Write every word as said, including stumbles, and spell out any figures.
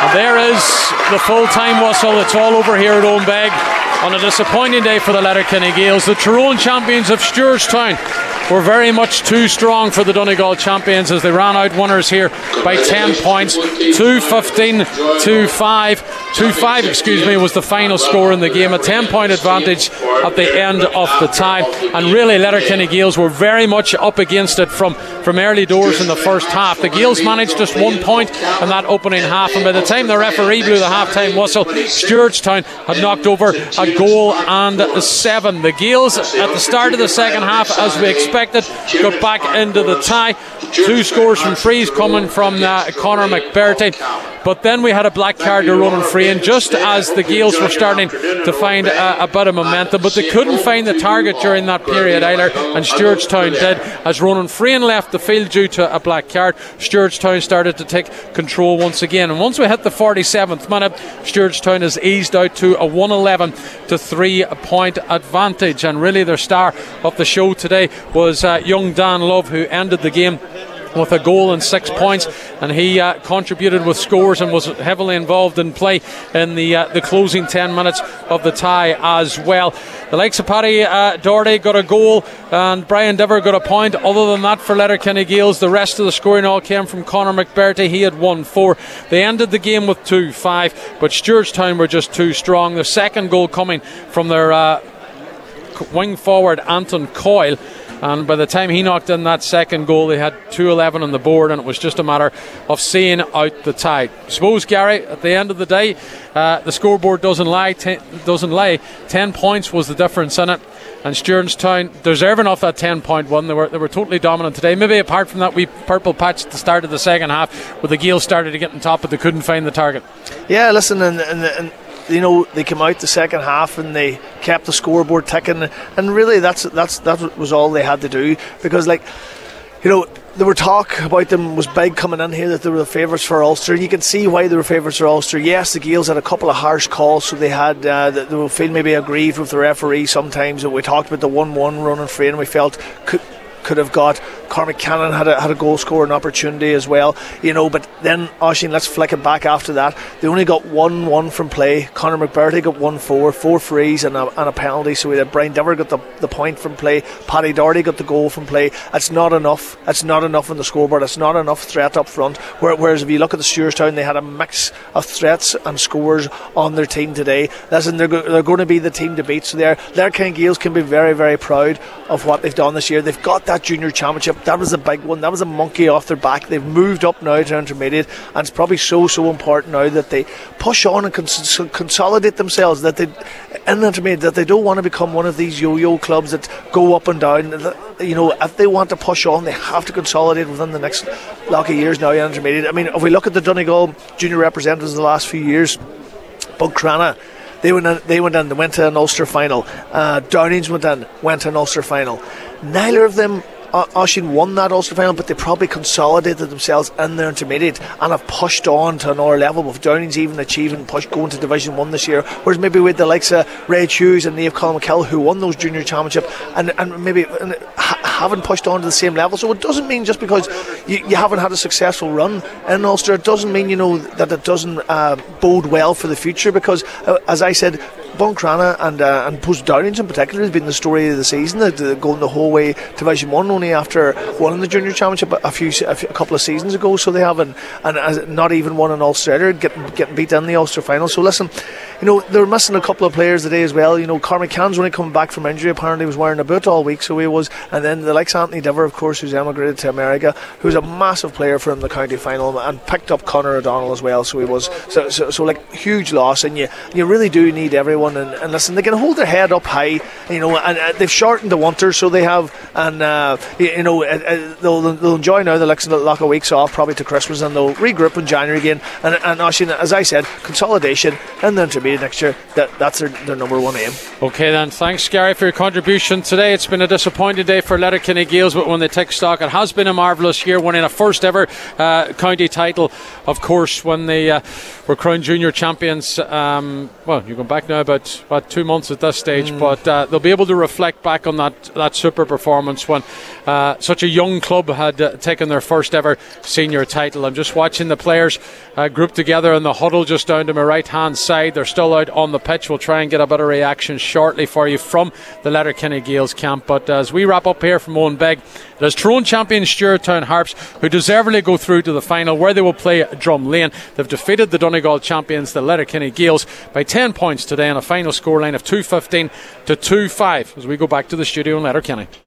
And there is the full-time whistle. It's all over here at Owenbeg on a disappointing day for the Letterkenny Gaels. The Tyrone champions of Stewartstown were very much too strong for the Donegal champions as they ran out winners here by ten points. two fifteen to five. two five, excuse me, was the final score in the game. A ten point advantage at the end of the tie. And really, Letterkenny Gaels were very much up against it from, from early doors in the first half. The Gaels managed just one point in that opening half, and by the time the referee blew the half-time whistle, Stewartstown had knocked over a goal and seven. The Gaels, at the start of the second half, as we expected, got back into the tie. Two scores from frees coming from uh, Conor McBurty. But then we had a black card to Ronan Frean just as the Gaels were starting to find a, a bit of momentum, but they couldn't find the target during that period either, and Stewartstown did. As Ronan Frean left the field due to a black card, Stewartstown started to take control once again, and once we hit the forty-seventh minute, Stewartstown has eased out to a one eleven to three point advantage. And really their star of the show today was uh, young Dan Love, who ended the game with a goal and six points, and he uh, contributed with scores and was heavily involved in play in the uh, the closing ten minutes of the tie as well. The likes of Paddy uh, Doherty got a goal and Brian Diver got a point. Other than that, for Letterkenny Gaels, the rest of the scoring all came from Conor McBurty. He had won four. They ended the game with two five, but Stewartstown were just too strong. The second goal coming from their uh, wing forward Anton Coyle, and by the time he knocked in that second goal, they had two eleven on the board, and it was just a matter of seeing out the tie. I suppose, Gary, at the end of the day, uh, the scoreboard doesn't lie. Ten, doesn't lie. Ten points was the difference in it, and Stewartstown deserving off that ten point one. They were they were totally dominant today. Maybe apart from that wee purple patch at the start of the second half, where the Gaels started to get on top, but they couldn't find the target. Yeah, listen, and. and, and you know, they came out the second half and they kept the scoreboard ticking, and really that's that's that was all they had to do, because, like, you know, there were talk about them was big coming in here that they were the favourites for Ulster. You can see why they were favourites for Ulster. Yes, the Gaels had a couple of harsh calls, so they had uh, they will feel maybe aggrieved with the referee sometimes. We talked about the one one run and free, and we felt could could have got. Cormac Cannon had a, had a goal scoring opportunity as well, you know, but then, Oisín, let's flick it back after that. They only got one one from play. Conor McBurty got one four, four frees and a, and a penalty, so we had Brian Diver got the, the point from play. Paddy Doherty got the goal from play. It's not enough. It's not enough on the scoreboard. It's not enough threat up front. Whereas if you look at the Stewartstown, they had a mix of threats and scores on their team today. Listen, they're, go- they're going to be the team to beat, so their Letterkenny Gaels can be very, very proud of what they've done this year. They've got that junior championship. That was a big one. That was a monkey off their back. They've moved up now to intermediate, and it's probably so so important now that they push on and cons- consolidate themselves, that they in intermediate, that they don't want to become one of these yo-yo clubs that go up and down. You know, if they want to push on, they have to consolidate within the next block of years now in intermediate. I mean, if we look at the Donegal junior representatives the last few years, Buncrana, They went in, they went in, they went to an Ulster final. Uh, Downings went in, went to an Ulster final. Neither of them, uh, Oisín, won that Ulster final, but they probably consolidated themselves in their intermediate and have pushed on to another level, with Downings even achieving push going to Division one this year, whereas maybe with the likes of Ray Hughes and Niamh Colin-McKell, who won those junior championship and, and maybe and ha- haven't pushed on to the same level. So it doesn't mean just because you, you haven't had a successful run in Ulster, it doesn't mean, you know, that it doesn't uh, bode well for the future, because uh, as I said, Buncrana and uh, and Post Downings in particular has been the story of the season. They're going the whole way to Division One only after winning the junior championship a few a, few, a couple of seasons ago. So they haven't, and uh, not even won an Ulster, getting getting beat in the Ulster final. So listen, you know, they're missing a couple of players today as well. You know, Cormac Cannon's only coming back from injury. Apparently, was wearing a boot all week, so he was. And then the likes Anthony Diver, of course, who's emigrated to America, who's a massive player from the county final, and picked up Conor O'Donnell as well. So he was so so, so like huge loss, and you you really do need everyone. And, and listen, they can hold their head up high, you know, and uh, they've shortened the winter, so they have, and uh, you, you know, uh, uh, they'll, they'll enjoy now the next lot of weeks off, probably to Christmas, and they'll regroup in January again. And, and Oisín, as I said, consolidation in the intermediate next year, that, that's their, their number one aim. Okay then, thanks Gary for your contribution today. It's been a disappointing day for Letterkenny Gaels, but when they take stock, it has been a marvellous year, winning a first ever uh, county title, of course, when they uh, were crowned junior champions. Um, well, you're going back now about about, about two months at this stage, Mm. but uh, they'll be able to reflect back on that, that super performance when uh, such a young club had uh, taken their first ever senior title. I'm just watching the players uh, grouped together in the huddle just down to my right hand side. They're still out on the pitch. We'll try and get a bit of reaction shortly for you from the Letterkenny Gales camp. But uh, as we wrap up here from Owen Beg, it is Tyrone champion Stewartstown Harps who deservedly go through to the final, where they will play Drum Lane. They've defeated the Donegal champions, the Letterkenny Gales, by ten points today on a final scoreline of two fifteen to two five as we go back to the studio in Letterkenny.